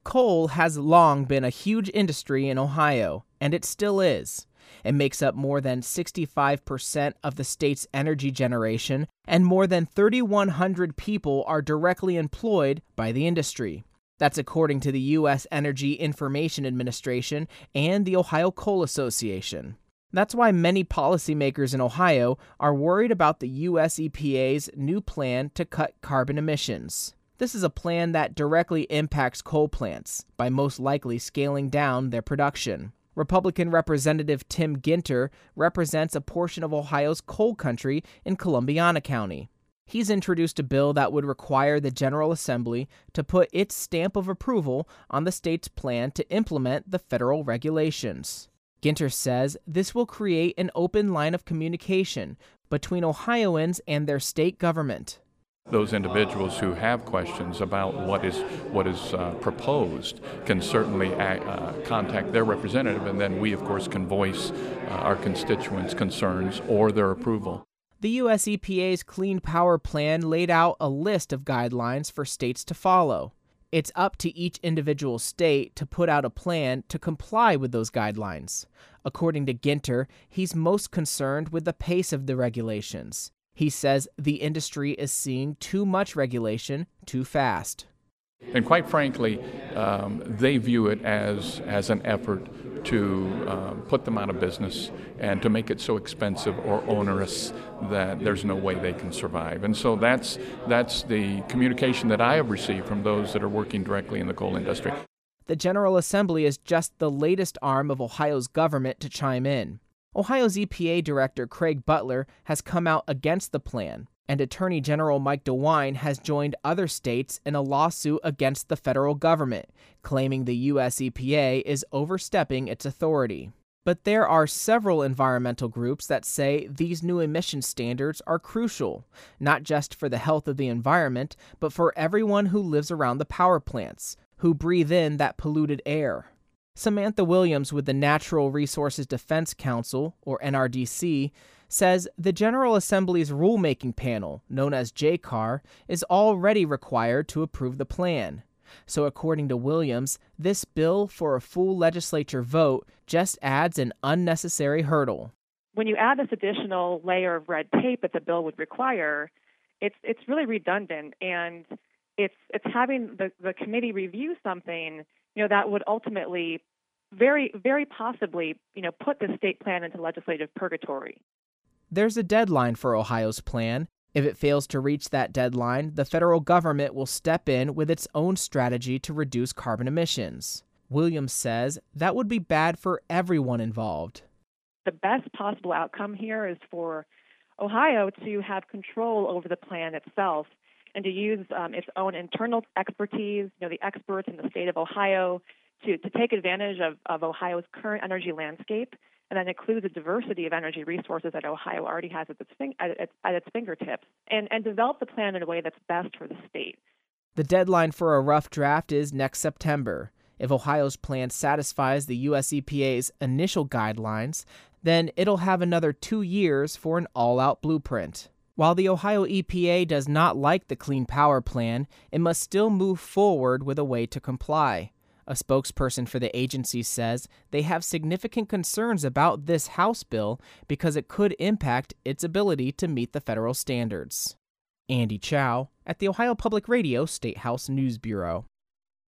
Coal has long been a huge industry in Ohio, and it still is. It makes up more than 65% of the state's energy generation, and more than 3,100 people are directly employed by the industry. That's according to the U.S. Energy Information Administration and the Ohio Coal Association. That's why many policymakers in Ohio are worried about the U.S. EPA's new plan to cut carbon emissions. This is a plan that directly impacts coal plants by most likely scaling down their production. Republican Representative Tim Ginter represents a portion of Ohio's coal country in Columbiana County. He's introduced a bill that would require the General Assembly to put its stamp of approval on the state's plan to implement the federal regulations. Ginter says this will create an open line of communication between Ohioans and their state government. Those individuals who have questions about what is proposed can certainly contact their representative, and then we, of course, can voice our constituents' concerns or their approval. The U.S. EPA's Clean Power Plan laid out a list of guidelines for states to follow. It's up to each individual state to put out a plan to comply with those guidelines. According to Ginter, he's most concerned with the pace of the regulations. He says the industry is seeing too much regulation too fast. And quite frankly, they view it as an effort to put them out of business and to make it so expensive or onerous that there's no way they can survive. And so that's the communication that I have received from those that are working directly in the coal industry. The General Assembly is just the latest arm of Ohio's government to chime in. Ohio's EPA Director Craig Butler has come out against the plan, and Attorney General Mike DeWine has joined other states in a lawsuit against the federal government, claiming the U.S. EPA is overstepping its authority. But there are several environmental groups that say these new emission standards are crucial, not just for the health of the environment, but for everyone who lives around the power plants, who breathe in that polluted air. Samantha Williams with the Natural Resources Defense Council, or NRDC, says the General Assembly's rulemaking panel, known as JCAR, is already required to approve the plan. So according to Williams, this bill for a full legislature vote just adds an unnecessary hurdle. When you add this additional layer of red tape that the bill would require, it's really redundant, and it's having the committee review something that would ultimately, very, very possibly, put the state plan into legislative purgatory. There's a deadline for Ohio's plan. If it fails to reach that deadline, the federal government will step in with its own strategy to reduce carbon emissions. Williams says that would be bad for everyone involved. The best possible outcome here is for Ohio to have control over the plan itself and to use its own internal expertise, the experts in the state of Ohio, to take advantage of Ohio's current energy landscape, and that includes the diversity of energy resources that Ohio already has at its fingertips, and develop the plan in a way that's best for the state. The deadline for a rough draft is next September. If Ohio's plan satisfies the U.S. EPA's initial guidelines, then it'll have another 2 years for an all-out blueprint. While the Ohio EPA does not like the Clean Power Plan, it must still move forward with a way to comply. A spokesperson for the agency says they have significant concerns about this House bill because it could impact its ability to meet the federal standards. Andy Chow at the Ohio Public Radio State House News Bureau.